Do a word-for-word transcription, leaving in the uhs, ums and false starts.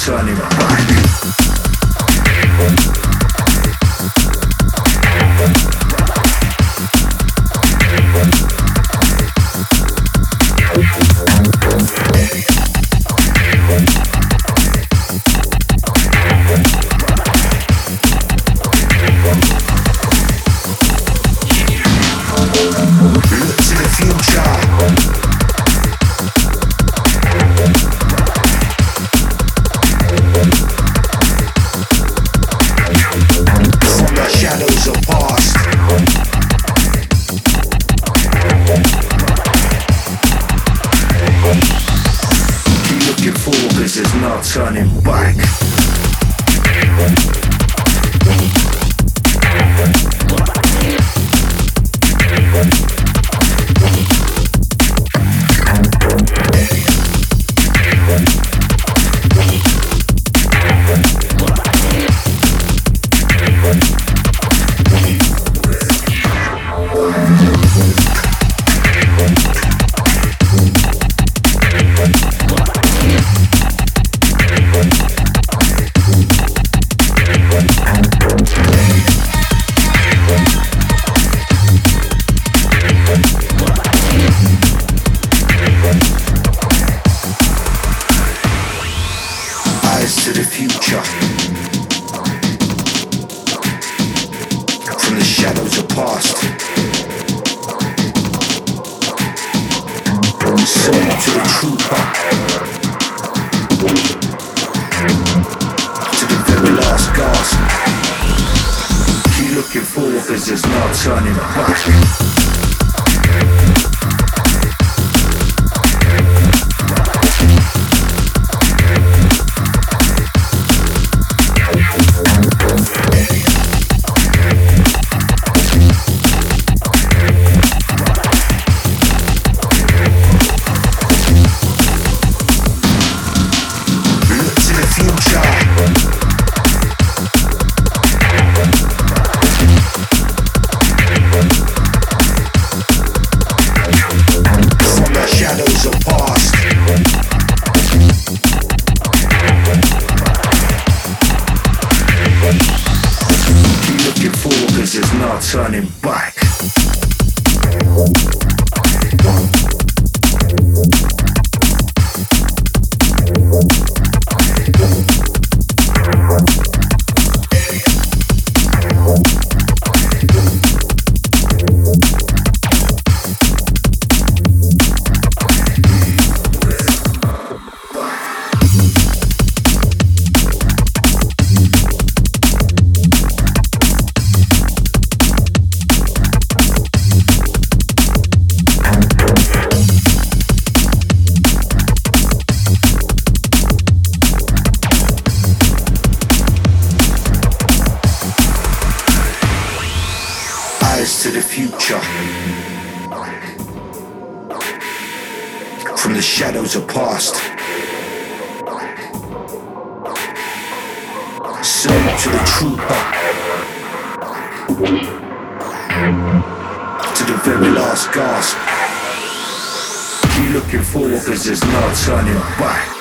turning back. Look to the future. From the shadows of past. Keep looking forward, cause there's no turning back. To the future, from the shadows of past, salute to the trooper, to the very last gasp. Keep looking forward, cause there's no turning back. There's no turning back. To the future, from the shadows of past, salute to the trooper, to the very last gasp. Keep looking forward, cause there's no turning back.